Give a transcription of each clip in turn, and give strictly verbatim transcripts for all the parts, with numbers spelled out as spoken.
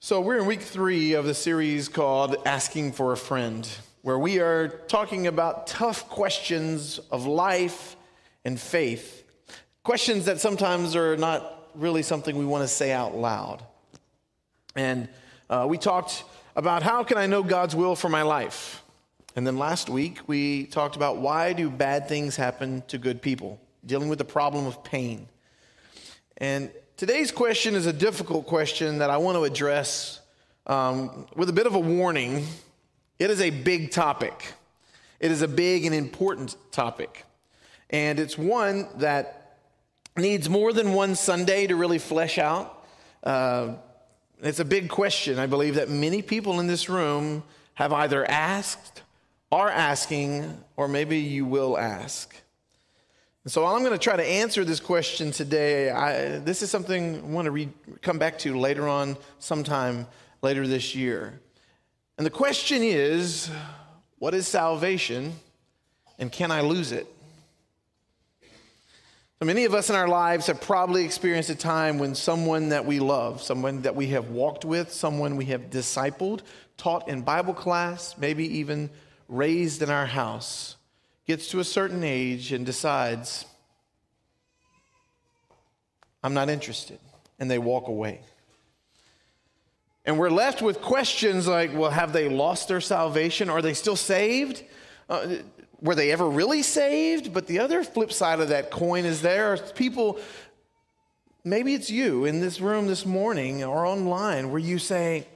So we're in week three of the series called Asking for a Friend, where we are talking about tough questions of life and faith. Questions that sometimes are not really something we want to say out loud. And uh, we talked about how can I know God's will for my life? And then last week we talked about why do bad things happen to good people, dealing with the problem of pain. And today's question is a difficult question that I want to address um, with a bit of a warning. It is a big topic. It is a big and important topic. And it's one that needs more than one Sunday to really flesh out. Uh, it's a big question, I believe, that many people in this room have either asked, are asking, or maybe you will ask. So I'm going to try to answer this question today. I, this is something I want to read, come back to later on, sometime later this year. And the question is, what is salvation, and can I lose it? So many of us in our lives have probably experienced a time when someone that we love, someone that we have walked with, someone we have discipled, taught in Bible class, maybe even raised in our house, gets to a certain age and decides, I'm not interested, and they walk away. And we're left with questions like, well, have they lost their salvation? Are they still saved? Uh, were they ever really saved? But the other flip side of that coin is there are people, maybe it's you in this room this morning or online, where you say,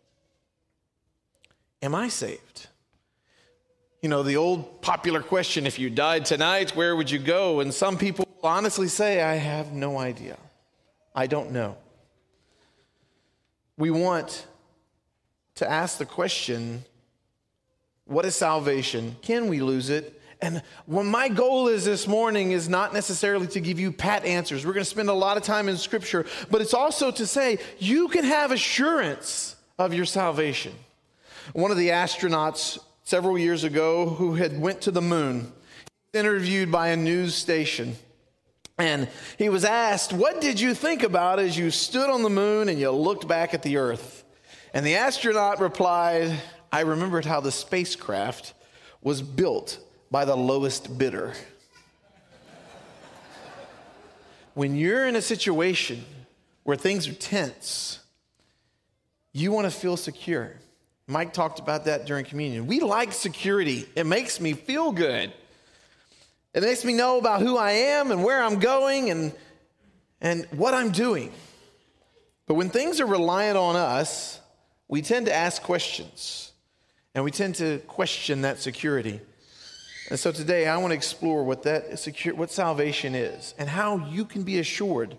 am I saved? You know, the old popular question, if you died tonight, where would you go? And some people honestly say, I have no idea. I don't know. We want to ask the question, what is salvation? Can we lose it? And what my goal is this morning is not necessarily to give you pat answers. We're going to spend a lot of time in Scripture, but it's also to say you can have assurance of your salvation. One of the astronauts several years ago who had went to the moon, interviewed by a news station. And he was asked, what did you think about as you stood on the moon and you looked back at the earth? And the astronaut replied, I remembered how the spacecraft was built by the lowest bidder. When you're in a situation where things are tense, you want to feel secure. Mike talked about that during communion. We like security. It makes me feel good. It makes me know about who I am and where I'm going and, and what I'm doing. But when things are reliant on us, we tend to ask questions. And we tend to question that security. And so today I want to explore what that secure, what salvation is and how you can be assured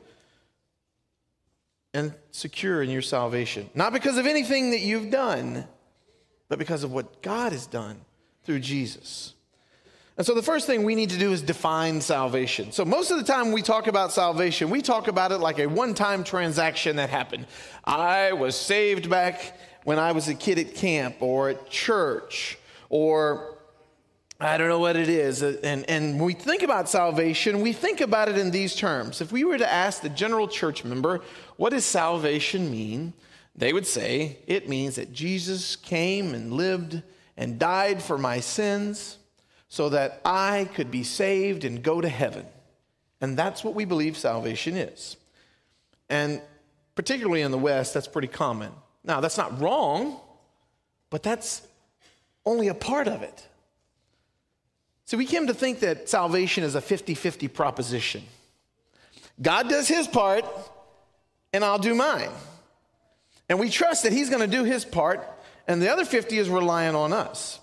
and secure in your salvation. Not because of anything that you've done, but because of what God has done through Jesus. And so the first thing we need to do is define salvation. So most of the time we talk about salvation, we talk about it like a one-time transaction that happened. I was saved back when I was a kid at camp or at church, or I don't know what it is. And, and when we think about salvation, we think about it in these terms. If we were to ask the general church member, what does salvation mean? They would say, it means that Jesus came and lived and died for my sins so that I could be saved and go to heaven. And that's what we believe salvation is. And particularly in the West, that's pretty common. Now, that's not wrong, but that's only a part of it. So we came to think that salvation is a fifty-fifty proposition. God does his part, and I'll do mine. And we trust that he's going to do his part, and the other fifty is relying on us.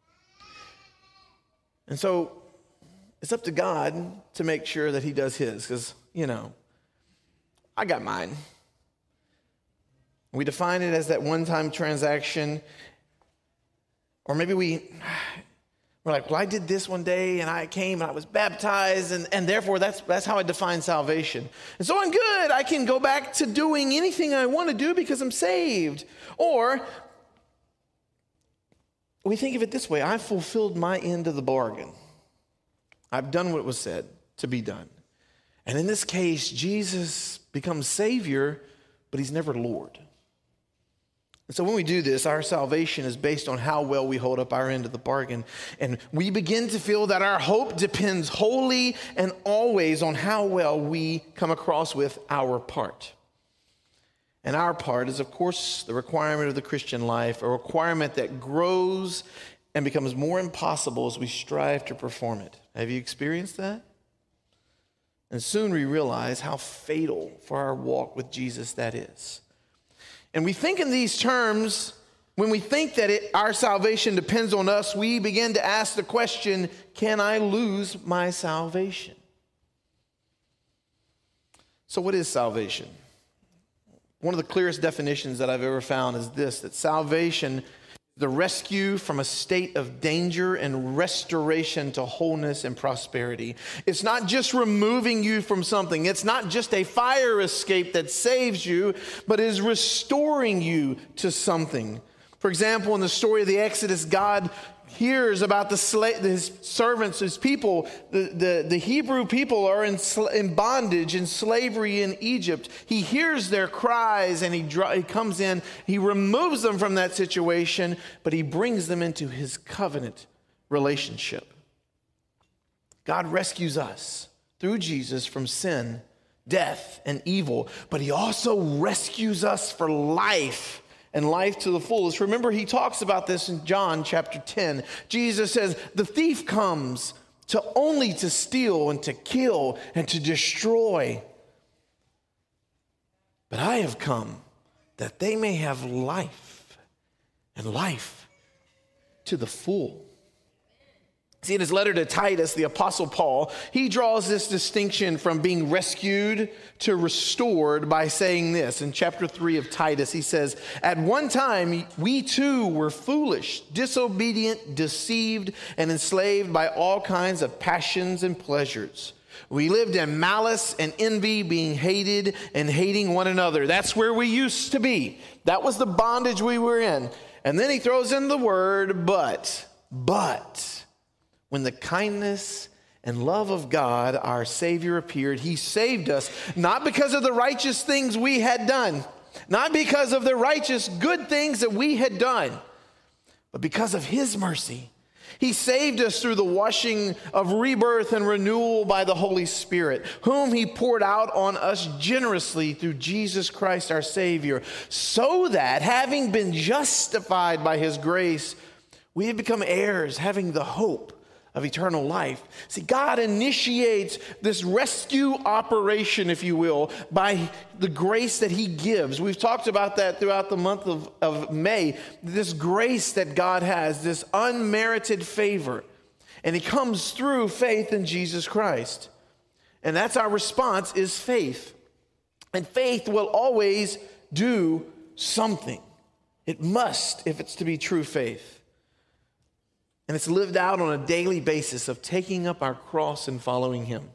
And so it's up to God to make sure that he does his, because, you know, I got mine. We define it as that one-time transaction, or maybe we, we're like, well, I did this one day, and I came, and I was baptized, and, and therefore that's, that's how I define salvation. And so I'm good. I can go back to doing anything I want to do because I'm saved. Or we think of it this way, I fulfilled my end of the bargain. I've done what was said to be done. And in this case, Jesus becomes Savior, but he's never Lord. And so when we do this, our salvation is based on how well we hold up our end of the bargain. And we begin to feel that our hope depends wholly and always on how well we come across with our part. And our part is, of course, the requirement of the Christian life, a requirement that grows and becomes more impossible as we strive to perform it. Have you experienced that? And soon we realize how fatal for our walk with Jesus that is. And we think in these terms, when we think that it, our salvation depends on us, we begin to ask the question, can I lose my salvation? So what is salvation? One of the clearest definitions that I've ever found is this, that salvation, the rescue from a state of danger and restoration to wholeness and prosperity. It's not just removing you from something. It's not just a fire escape that saves you, but is restoring you to something. For example, in the story of the Exodus, God hears about the sla- his servants, his people. The, the, the Hebrew people are in, sl- in bondage, in slavery in Egypt. He hears their cries and he, dr- he comes in. He removes them from that situation, but he brings them into his covenant relationship. God rescues us through Jesus from sin, death, and evil, but he also rescues us for life. And life to the fullest. Remember, he talks about this in John chapter ten. Jesus says, the thief comes to only to steal and to kill and to destroy. But I have come that they may have life, and life to the full. See, in his letter to Titus, the Apostle Paul, he draws this distinction from being rescued to restored by saying this. In chapter three of Titus, he says, at one time, we too were foolish, disobedient, deceived, and enslaved by all kinds of passions and pleasures. We lived in malice and envy, being hated and hating one another. That's where we used to be. That was the bondage we were in. And then he throws in the word, but, but. When the kindness and love of God, our Savior, appeared, he saved us, not because of the righteous things we had done, not because of the righteous good things that we had done, but because of his mercy. He saved us through the washing of rebirth and renewal by the Holy Spirit, whom he poured out on us generously through Jesus Christ our Savior, so that, having been justified by his grace, we have become heirs, having the hope of eternal life. See, God initiates this rescue operation, if you will, by the grace that he gives. We've talked about that throughout the month of, of May, this grace that God has, this unmerited favor. And it comes through faith in Jesus Christ. And that's our response, is faith. And faith will always do something. It must, if it's to be true faith. And it's lived out on a daily basis of taking up our cross and following him.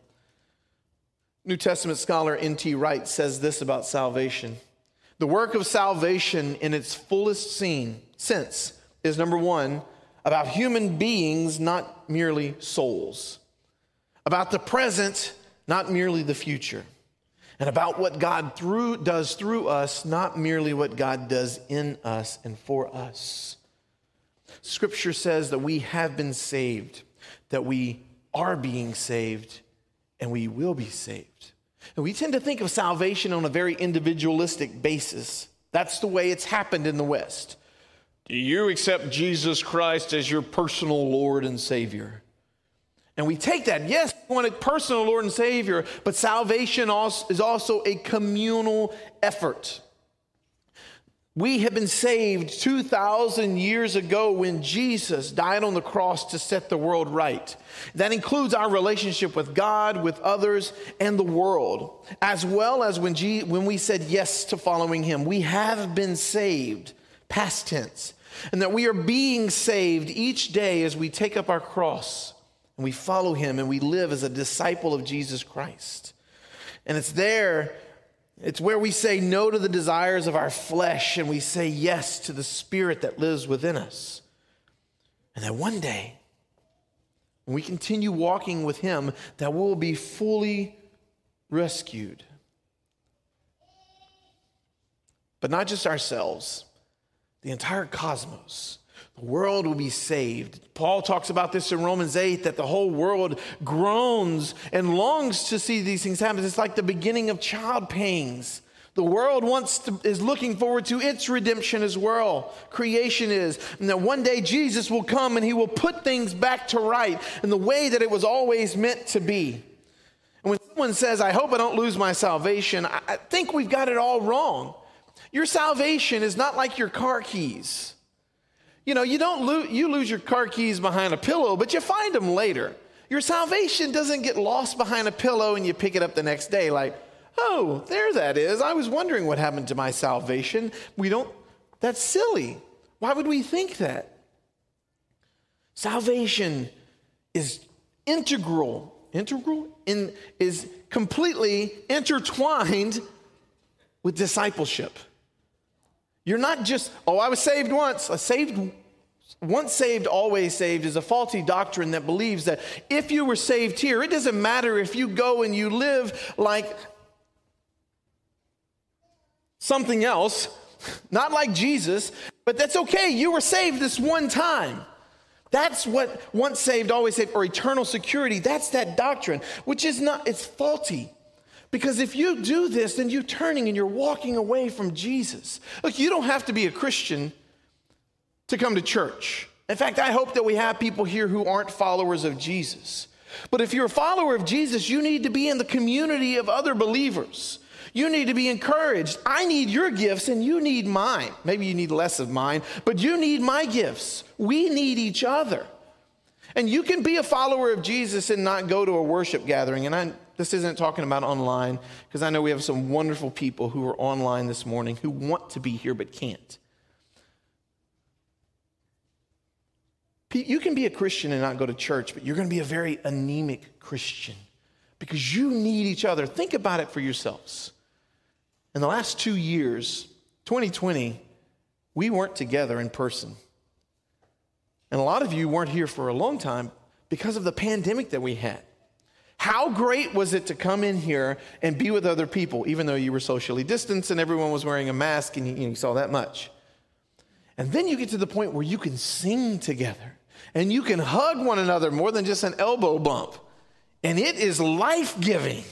New Testament scholar N T Wright says this about salvation. The work of salvation in its fullest scene, sense is, number one, about human beings, not merely souls. About the present, not merely the future. And about what God through, does through us, not merely what God does in us and for us. Scripture says that we have been saved, that we are being saved, and we will be saved. And we tend to think of salvation on a very individualistic basis. That's the way it's happened in the West. Do you accept Jesus Christ as your personal Lord and Savior? And we take that, yes, we want a personal Lord and Savior, but salvation is also a communal effort. We have been saved two thousand years ago when Jesus died on the cross to set the world right. That includes our relationship with God, with others, and the world, as well as when, G- when we said yes to following him. We have been saved, past tense, and that we are being saved each day as we take up our cross and we follow him and we live as a disciple of Jesus Christ. And it's there It's where we say no to the desires of our flesh and we say yes to the Spirit that lives within us. And that one day, when we continue walking with him, that we'll be fully rescued. But not just ourselves, the entire cosmos. The world will be saved. Paul talks about this in Romans eight, that the whole world groans and longs to see these things happen. It's like the beginning of child pangs. The world wants to, is looking forward to its redemption as well. Creation is. And that one day Jesus will come and he will put things back to right in the way that it was always meant to be. And when someone says, I hope I don't lose my salvation, I, I think we've got it all wrong. Your salvation is not like your car keys. You know, you don't lose, you lose your car keys behind a pillow, but you find them later. Your salvation doesn't get lost behind a pillow and you pick it up the next day like, oh, there that is. I was wondering what happened to my salvation. We don't, that's silly. Why would we think that? Salvation is integral, integral, in, is completely intertwined with discipleship. You're not just, oh, I was saved once. I saved once saved, always saved is a faulty doctrine that believes that if you were saved here, it doesn't matter if you go and you live like something else, not like Jesus, but that's okay. You were saved this one time. That's what once saved, always saved, or eternal security. That's that doctrine, which is not, it's faulty. Because if you do this, then you're turning and you're walking away from Jesus. Look, you don't have to be a Christian to come to church. In fact, I hope that we have people here who aren't followers of Jesus. But if you're a follower of Jesus, you need to be in the community of other believers. You need to be encouraged. I need your gifts and you need mine. Maybe you need less of mine, but you need my gifts. We need each other. And you can be a follower of Jesus and not go to a worship gathering. And I, this isn't talking about online, because I know we have some wonderful people who are online this morning who want to be here but can't. You can be a Christian and not go to church, but you're going to be a very anemic Christian because you need each other. Think about it for yourselves. In the last two years, twenty twenty, we weren't together in person. And a lot of you weren't here for a long time because of the pandemic that we had. How great was it to come in here and be with other people, even though you were socially distanced and everyone was wearing a mask and you, you saw that much. And then you get to the point where you can sing together and you can hug one another more than just an elbow bump. And it is life-giving.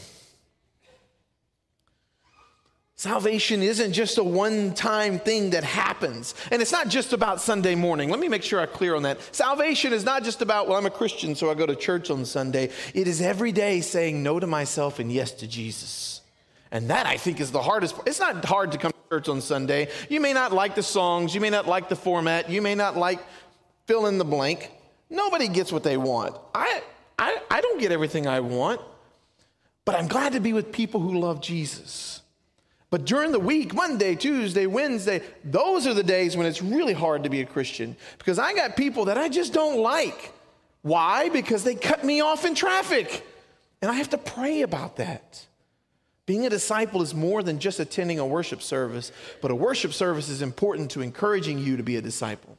Salvation isn't just a one-time thing that happens. And it's not just about Sunday morning. Let me make sure I'm clear on that. Salvation is not just about, well, I'm a Christian, so I go to church on Sunday. It is every day saying no to myself and yes to Jesus. And that, I think, is the hardest part. It's not hard to come to church on Sunday. You may not like the songs. You may not like the format. You may not like fill in the blank. Nobody gets what they want. I, I, I don't get everything I want. But I'm glad to be with people who love Jesus. But during the week, Monday, Tuesday, Wednesday, those are the days when it's really hard to be a Christian. Because I got people that I just don't like. Why? Because they cut me off in traffic. And I have to pray about that. Being a disciple is more than just attending a worship service. But a worship service is important to encouraging you to be a disciple.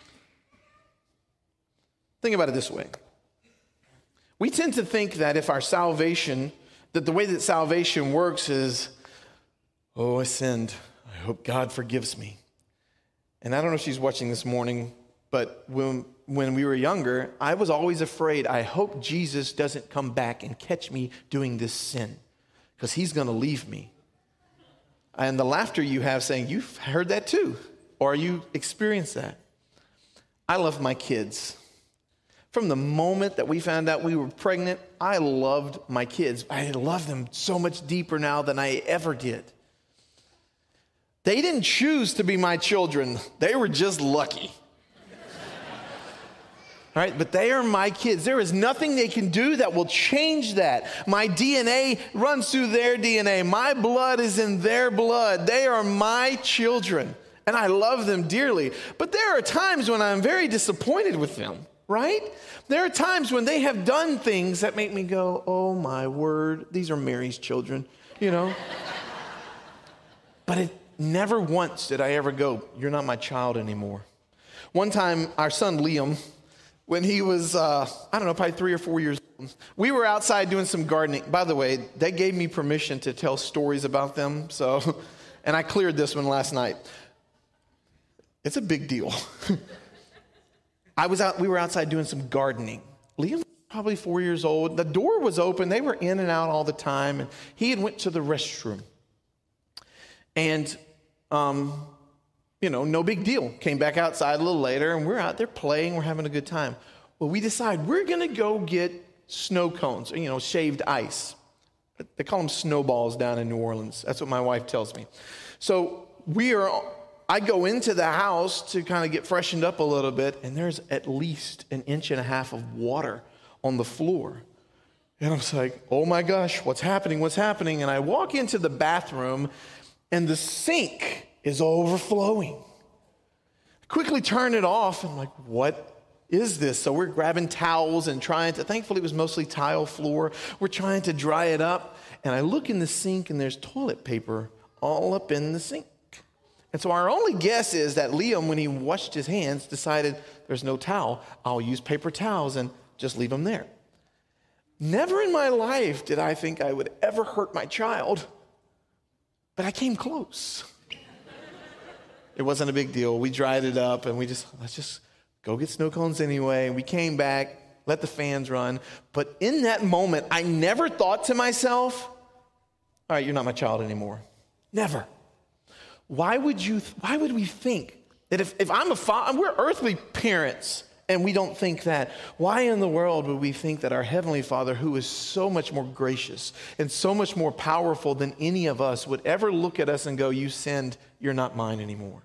Think about it this way. We tend to think that if our salvation, that the way that salvation works is, oh, I sinned. I hope God forgives me. And I don't know if she's watching this morning, but when, when we were younger, I was always afraid, I hope Jesus doesn't come back and catch me doing this sin, because he's going to leave me. And the laughter you have saying, you've heard that too, or you experienced that. I love my kids. From the moment that we found out we were pregnant, I loved my kids. I love them so much deeper now than I ever did. They didn't choose to be my children. They were just lucky. All right, but they are my kids. There is nothing they can do that will change that. My D N A runs through their D N A. My blood is in their blood. They are my children, and I love them dearly. But there are times when I'm very disappointed with them, right? There are times when they have done things that make me go, oh my word, these are Mary's children, you know? But it never once did I ever go, you're not my child anymore. One time, our son Liam, when he was, uh, I don't know, probably three or four years old, we were outside doing some gardening. By the way, they gave me permission to tell stories about them, so, and I cleared this one last night. It's a big deal. I was out, we were outside doing some gardening. Liam was probably four years old. The door was open. They were in and out all the time. And he had went to the restroom. And, um, you know, no big deal. Came back outside a little later, and we're out there playing. We're having a good time. Well, we decide we're going to go get snow cones, you know, shaved ice. They call them snowballs down in New Orleans. That's what my wife tells me. So we are, I go into the house to kind of get freshened up a little bit, and there's at least an inch and a half of water on the floor. And I was like, oh my gosh, what's happening? What's happening? And I walk into the bathroom, and the sink is overflowing. I quickly turn it off. I'm like, what is this? So we're grabbing towels and trying to, thankfully it was mostly tile floor. We're trying to dry it up. And I look in the sink, and there's toilet paper all up in the sink. And so our only guess is that Liam, when he washed his hands, decided there's no towel. I'll use paper towels and just leave them there. Never in my life did I think I would ever hurt my child, but I came close. It wasn't a big deal. We dried it up, and we just, let's just go get snow cones anyway. And we came back, let the fans run. But in that moment, I never thought to myself, all right, you're not my child anymore. Never. Why would you, why would we think that if, if I'm a father, we're earthly parents, and we don't think that, why in the world would we think that our Heavenly Father, who is so much more gracious and so much more powerful than any of us, would ever look at us and go, you sinned, you're not mine anymore?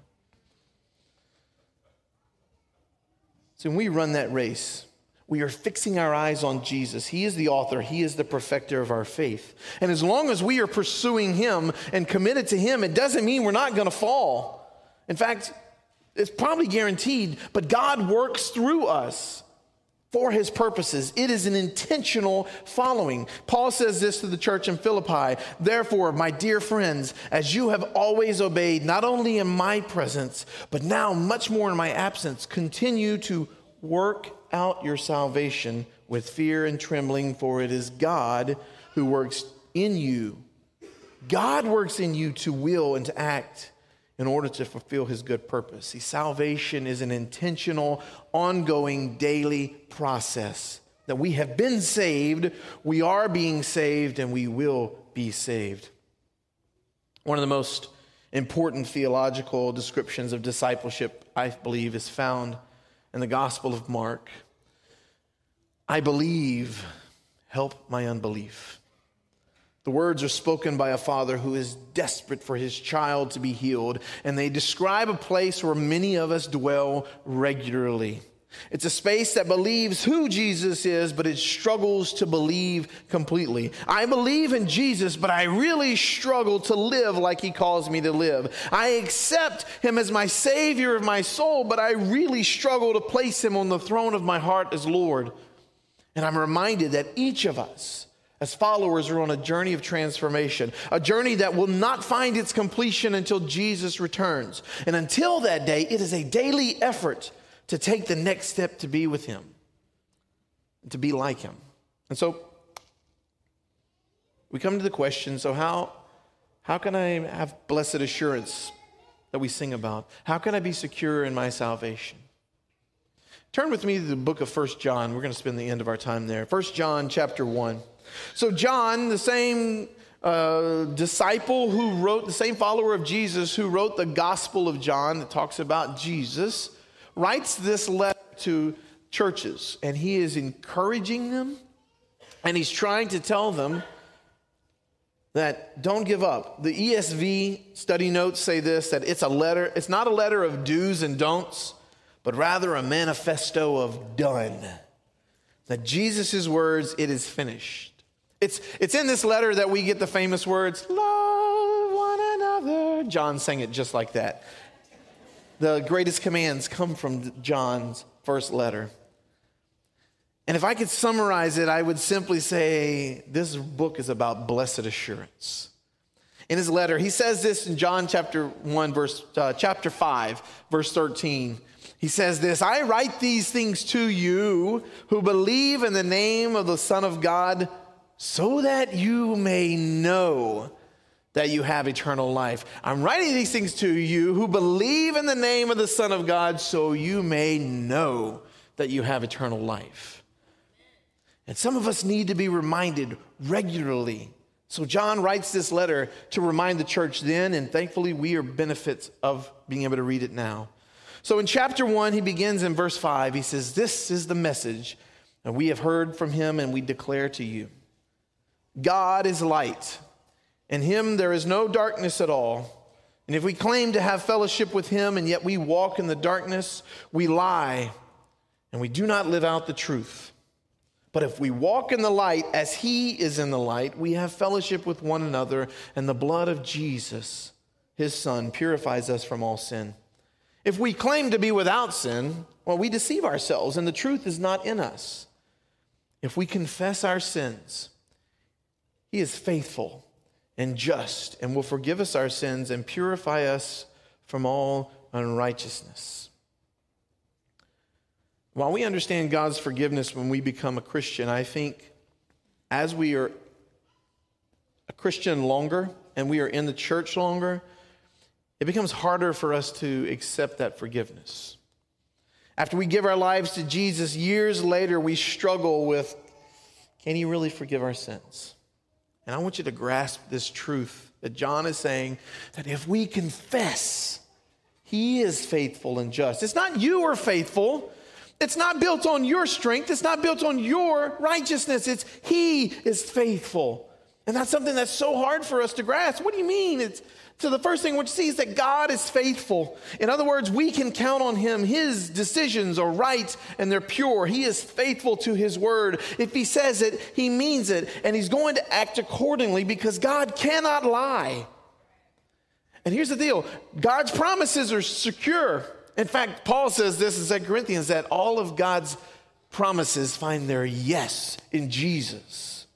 So when we run that race, we are fixing our eyes on Jesus. He is the author. He is the perfecter of our faith. And as long as we are pursuing Him and committed to Him, it doesn't mean we're not going to fall. In fact, it's probably guaranteed, but God works through us for His purposes. It is an intentional following. Paul says this to the church in Philippi, therefore, my dear friends, as you have always obeyed, not only in my presence, but now much more in my absence, continue to work out your salvation with fear and trembling, for it is God who works in you. God works in you to will and to act in order to fulfill His good purpose. See, salvation is an intentional, ongoing, daily process that we have been saved, we are being saved, and we will be saved. One of the most important theological descriptions of discipleship, I believe, is found in the Gospel of Mark. I believe, help my unbelief. The words are spoken by a father who is desperate for his child to be healed, and they describe a place where many of us dwell regularly. It's a space that believes who Jesus is, but it struggles to believe completely. I believe in Jesus, but I really struggle to live like He calls me to live. I accept Him as my Savior of my soul, but I really struggle to place Him on the throne of my heart as Lord. And I'm reminded that each of us, as followers, are on a journey of transformation, a journey that will not find its completion until Jesus returns. And until that day, it is a daily effort to take the next step to be with Him, and to be like Him. And so we come to the question, so how, how can I have blessed assurance that we sing about? How can I be secure in my salvation? Turn with me to the book of First John. We're going to spend the end of our time there. First John chapter one. So John, the same uh, disciple who wrote, the same follower of Jesus who wrote the Gospel of John that talks about Jesus, writes this letter to churches, and he is encouraging them, and he's trying to tell them that don't give up. The E S V study notes say this, that it's a letter, it's not a letter of do's and don'ts, but rather a manifesto of done. That Jesus' words, it is finished. It's, it's in this letter that we get the famous words, love one another. John sang it just like that. The greatest commands come from John's first letter. And if I could summarize it, I would simply say this book is about blessed assurance. In his letter, he says this in John chapter one, verse uh, chapter five, verse thirteen. He says this, I write these things to you who believe in the name of the Son of God, so that you may know that you have eternal life. I'm writing these things to you who believe in the name of the Son of God, so you may know that you have eternal life. And some of us need to be reminded regularly. So John writes this letter to remind the church then, and thankfully we are benefits of being able to read it now. So in chapter one, he begins in verse five. He says, "This is the message, and we have heard from him, and we declare to you. God is light. In him there is no darkness at all. And if we claim to have fellowship with him and yet we walk in the darkness, we lie and we do not live out the truth. But if we walk in the light as he is in the light, we have fellowship with one another, and the blood of Jesus, his son, purifies us from all sin. If we claim to be without sin, well, we deceive ourselves and the truth is not in us. If we confess our sins, he is faithful and just, and will forgive us our sins and purify us from all unrighteousness." While we understand God's forgiveness when we become a Christian, I think as we are a Christian longer and we are in the church longer, it becomes harder for us to accept that forgiveness. After we give our lives to Jesus, years later, we struggle with, can he really forgive our sins? And I want you to grasp this truth that John is saying, that if we confess, he is faithful and just. It's not you are faithful. It's not built on your strength. It's not built on your righteousness. It's he is faithful. And that's something that's so hard for us to grasp. What do you mean? It's So the first thing we see is that God is faithful. In other words, we can count on him. His decisions are right and they're pure. He is faithful to his word. If he says it, he means it. And he's going to act accordingly because God cannot lie. And here's the deal. God's promises are secure. In fact, Paul says this in Second Corinthians, that all of God's promises find their yes in Jesus.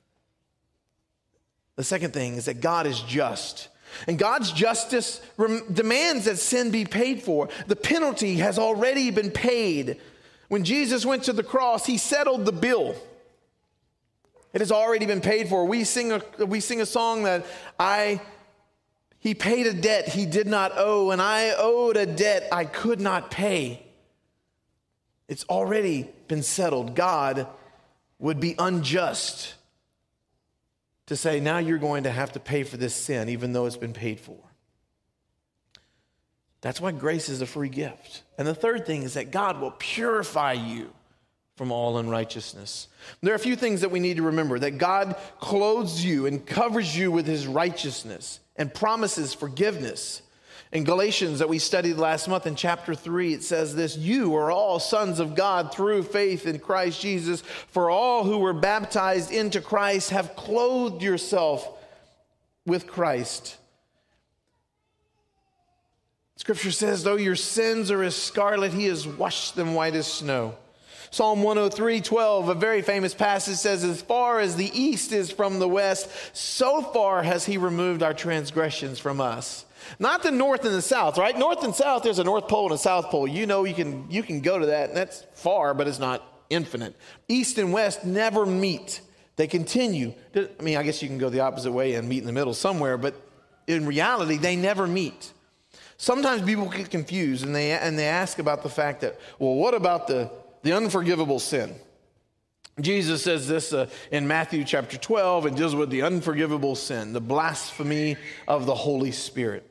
The second thing is that God is just. And God's justice rem- demands that sin be paid for. The penalty has already been paid. When Jesus went to the cross, he settled the bill. It has already been paid for. We sing a, we sing a song that I, he paid a debt he did not owe, and I owed a debt I could not pay. It's already been settled. God would be unjust to say, now you're going to have to pay for this sin, even though it's been paid for. That's why grace is a free gift. And the third thing is that God will purify you from all unrighteousness. There are a few things that we need to remember, that God clothes you and covers you with his righteousness and promises forgiveness. In Galatians that we studied last month in chapter three, it says this, "You are all sons of God through faith in Christ Jesus. For all who were baptized into Christ have clothed yourself with Christ." Scripture says, though your sins are as scarlet, he has washed them white as snow. Psalm one oh three, twelve, a very famous passage says, as far as the east is from the west, so far has he removed our transgressions from us. Not the north and the south, right? North and south, there's a north pole and a south pole. You know you can you can go to that, and that's far, but it's not infinite. East and west never meet. They continue. I mean, I guess you can go the opposite way and meet in the middle somewhere, but in reality, they never meet. Sometimes people get confused, and they and they ask about the fact that, well, what about the, the unforgivable sin? Jesus says this uh, in Matthew chapter twelve, and deals with the unforgivable sin, the blasphemy of the Holy Spirit.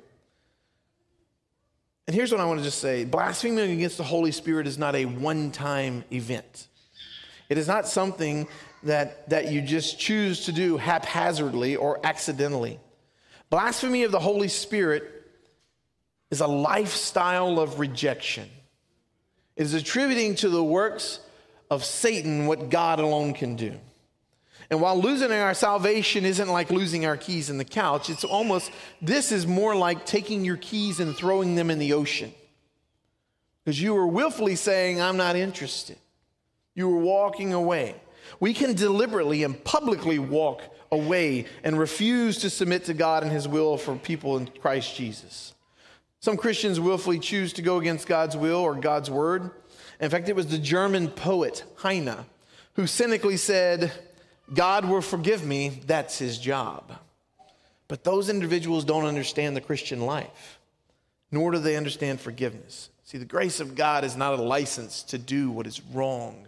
And here's what I want to just say. Blaspheming against the Holy Spirit is not a one-time event. It is not something that, that you just choose to do haphazardly or accidentally. Blasphemy of the Holy Spirit is a lifestyle of rejection. It is attributing to the works of Satan what God alone can do. And while losing our salvation isn't like losing our keys in the couch, it's almost, this is more like taking your keys and throwing them in the ocean. Because you were willfully saying, I'm not interested. You were walking away. We can deliberately and publicly walk away and refuse to submit to God and his will for people in Christ Jesus. Some Christians willfully choose to go against God's will or God's word. In fact, it was the German poet Heine who cynically said, God will forgive me, that's his job. But those individuals don't understand the Christian life, nor do they understand forgiveness. See, the grace of God is not a license to do what is wrong.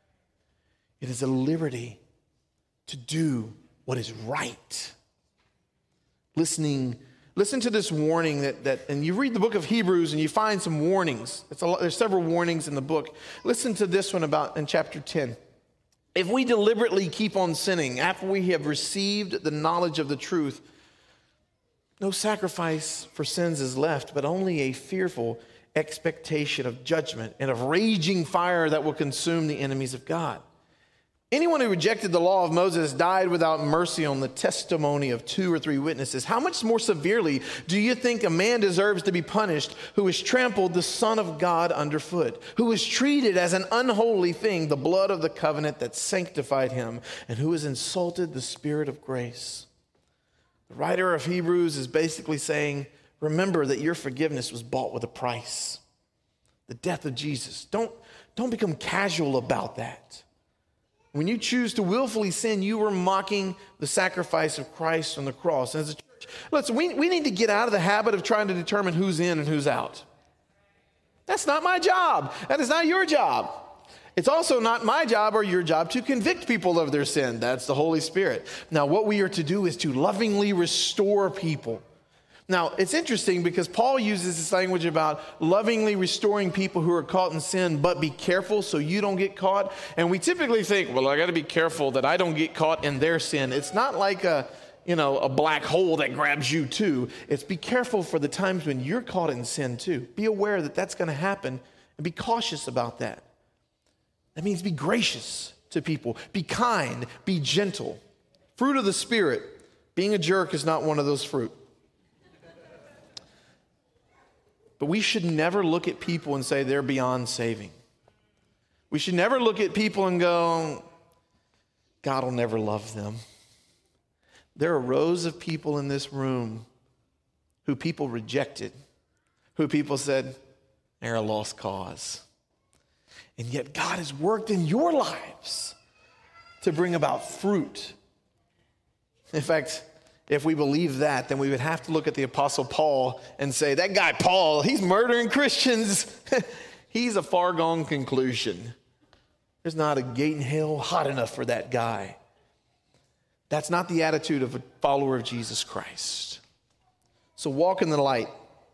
It is a liberty to do what is right. Listening, listen to this warning that, that, and you read the book of Hebrews and you find some warnings. It's a lot, there's several warnings in the book. Listen to this one about in chapter ten. If we deliberately keep on sinning after we have received the knowledge of the truth, no sacrifice for sins is left, but only a fearful expectation of judgment and of raging fire that will consume the enemies of God. Anyone who rejected the law of Moses died without mercy on the testimony of two or three witnesses. How much more severely do you think a man deserves to be punished who has trampled the Son of God underfoot, who has treated as an unholy thing the blood of the covenant that sanctified him, and who has insulted the Spirit of grace? The writer of Hebrews is basically saying, remember that your forgiveness was bought with a price, the death of Jesus. Don't, don't become casual about that. When you choose to willfully sin, you are mocking the sacrifice of Christ on the cross. And as a church, listen, we, we need to get out of the habit of trying to determine who's in and who's out. That's not my job. That is not your job. It's also not my job or your job to convict people of their sin. That's the Holy Spirit. Now, what we are to do is to lovingly restore people. Now, it's interesting because Paul uses this language about lovingly restoring people who are caught in sin, but be careful so you don't get caught. And we typically think, well, I got to be careful that I don't get caught in their sin. It's not like a, you know, a black hole that grabs you too. It's be careful for the times when you're caught in sin too. Be aware that that's going to happen and be cautious about that. That means be gracious to people, be kind, be gentle. Fruit of the Spirit. Being a jerk is not one of those fruit. But we should never look at people and say they're beyond saving. We should never look at people and go, God will never love them. There are rows of people in this room who people rejected, who people said, they're a lost cause. And yet God has worked in your lives to bring about fruit. In fact, if we believe that, then we would have to look at the Apostle Paul and say, that guy Paul, he's murdering Christians. He's a far gone conclusion. There's not a gate in hell hot enough for that guy. That's not the attitude of a follower of Jesus Christ. So walk in the light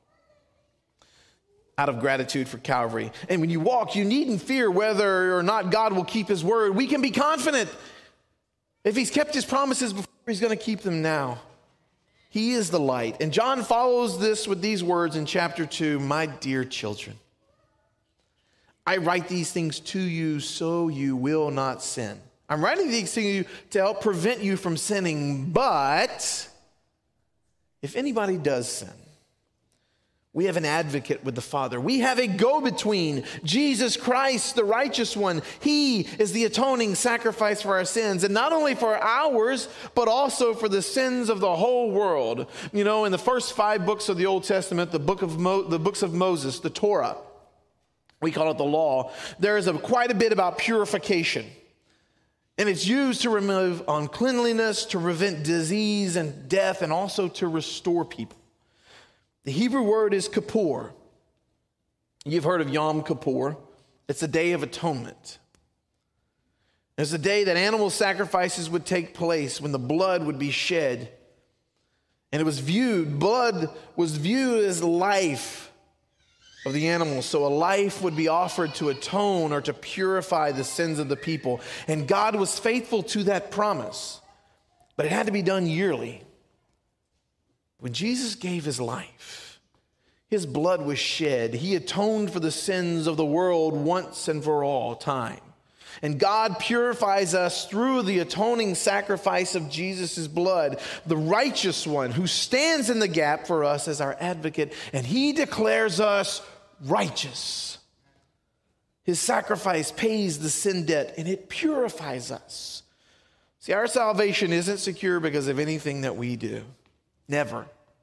out of gratitude for Calvary. And when you walk, you needn't fear whether or not God will keep his word. We can be confident. If he's kept his promises before, he's going to keep them now. He is the light. And John follows this with these words in chapter two, my dear children, I write these things to you so you will not sin. I'm writing these to you to help prevent you from sinning, but if anybody does sin, we have an advocate with the Father. We have a go-between, Jesus Christ, the righteous one. He is the atoning sacrifice for our sins, and not only for ours, but also for the sins of the whole world. You know, in the first five books of the Old Testament, the book of Mo- the books of Moses, the Torah, we call it the law, there is a, quite a bit about purification. And it's used to remove uncleanliness, to prevent disease and death, and also to restore people. The Hebrew word is kippur. You've heard of Yom Kippur. It's a day of atonement. It's a day that animal sacrifices would take place when the blood would be shed. And it was viewed, blood was viewed as life of the animal. So a life would be offered to atone or to purify the sins of the people. And God was faithful to that promise. But it had to be done yearly. When Jesus gave his life, his blood was shed. He atoned for the sins of the world once and for all time. And God purifies us through the atoning sacrifice of Jesus' blood, the righteous one who stands in the gap for us as our advocate, and he declares us righteous. His sacrifice pays the sin debt, and it purifies us. See, our salvation isn't secure because of anything that we do. Never.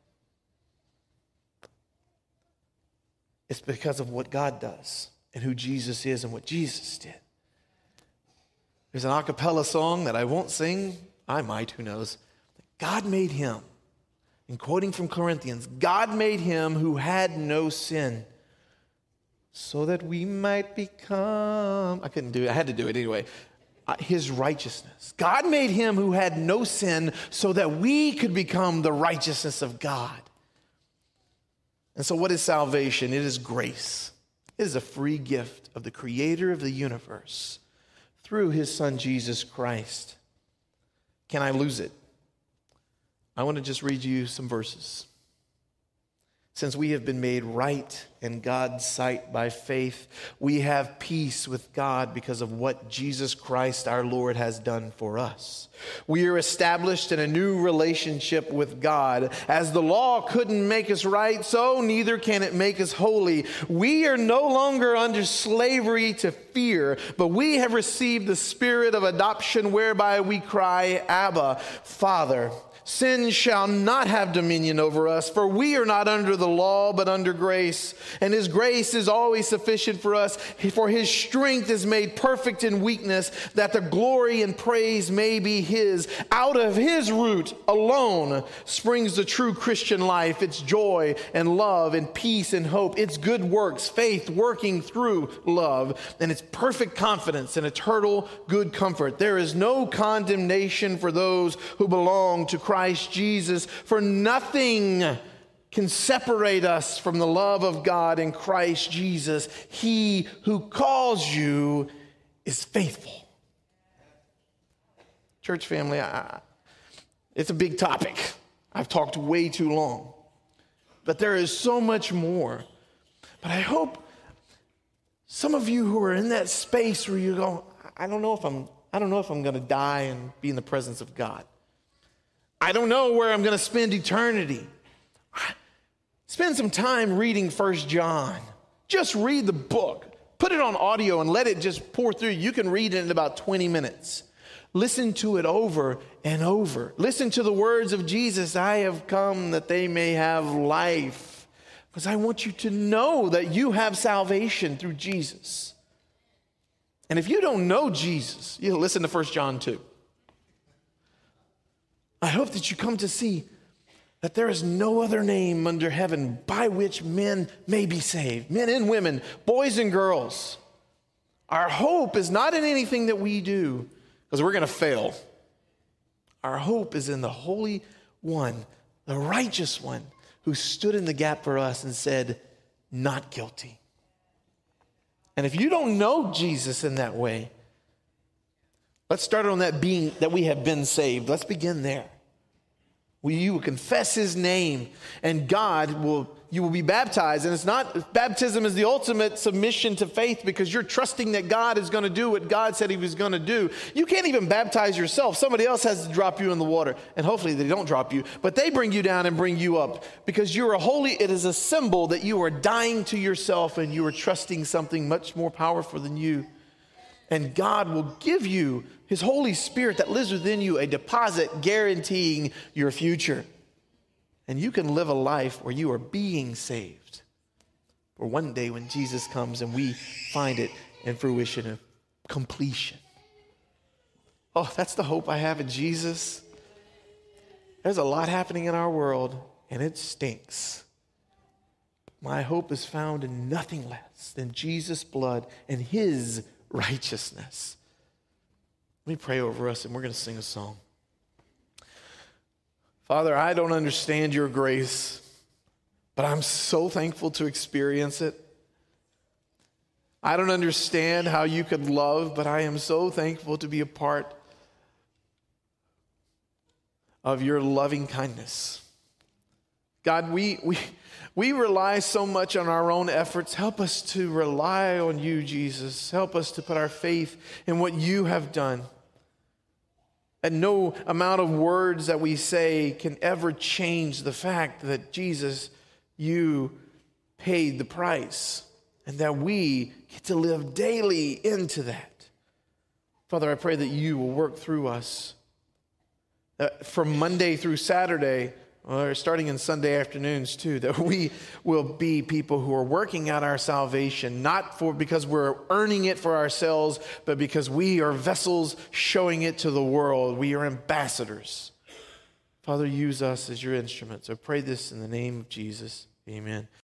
It's because of what God does and who Jesus is and what Jesus did. There's an a cappella song that I won't sing. I might, who knows. God made him And quoting from Corinthians, God made him who had no sin so that we might become, I couldn't do it, I had to do it anyway, uh, his righteousness. God made him who had no sin so that we could become the righteousness of God. And so what is salvation? It is grace. It is a free gift of the creator of the universe through his son, Jesus Christ. Can I lose it? I want to just read you some verses. Since we have been made right in God's sight by faith, we have peace with God because of what Jesus Christ our Lord has done for us. We are established in a new relationship with God. As the law couldn't make us right, so neither can it make us holy. We are no longer under slavery to fear, but we have received the spirit of adoption whereby we cry, Abba, Father. Sin shall not have dominion over us, for we are not under the law, but under grace. And his grace is always sufficient for us, for his strength is made perfect in weakness, that the glory and praise may be his. Out of his root alone springs the true Christian life, its joy and love and peace and hope, its good works, faith working through love, and its perfect confidence and eternal good comfort. There is no condemnation for those who belong to Christ. Christ Jesus, for nothing can separate us from the love of God in Christ Jesus. He who calls you is faithful. Church family, I, it's a big topic. I've talked way too long, but there is so much more. But I hope some of you who are in that space where you go, I don't know if I'm, I don't know if I'm going to die and be in the presence of God. I don't know where I'm going to spend eternity. Spend some time reading First John. Just read the book. Put it on audio and let it just pour through. You can read it in about twenty minutes. Listen to it over and over. Listen to the words of Jesus. I have come that they may have life. Because I want you to know that you have salvation through Jesus. And if you don't know Jesus, you listen to First John two. I hope that you come to see that there is no other name under heaven by which men may be saved. Men and women, boys and girls. Our hope is not in anything that we do, because we're going to fail. Our hope is in the Holy One, the righteous one, who stood in the gap for us and said, not guilty. And if you don't know Jesus in that way, let's start on that being that we have been saved. Let's begin there. You will confess his name, and God will, you will be baptized. And it's not, baptism is the ultimate submission to faith, because you're trusting that God is going to do what God said he was going to do. You can't even baptize yourself. Somebody else has to drop you in the water, and hopefully they don't drop you, but they bring you down and bring you up, because you are holy. It is a symbol that you are dying to yourself and you are trusting something much more powerful than you. And God will give you his Holy Spirit that lives within you, a deposit guaranteeing your future. And you can live a life where you are being saved. For one day when Jesus comes and we find it in fruition and completion. Oh, that's the hope I have in Jesus. There's a lot happening in our world, and it stinks. My hope is found in nothing less than Jesus' blood and his righteousness. Let me pray over us, and we're going to sing a song. Father, I don't understand your grace, but I'm so thankful to experience it. I don't understand how you could love, but I am so thankful to be a part of your loving kindness. God, we we we rely so much on our own efforts. Help us to rely on you, Jesus. Help us to put our faith in what you have done. And no amount of words that we say can ever change the fact that, Jesus, you paid the price, and that we get to live daily into that. Father, I pray that you will work through us. That from Monday through Saturday, or starting in Sunday afternoons too, that we will be people who are working out our salvation, not for because we're earning it for ourselves, but because we are vessels showing it to the world. We are ambassadors Father, use us as your instruments. I pray this in the name of Jesus. Amen.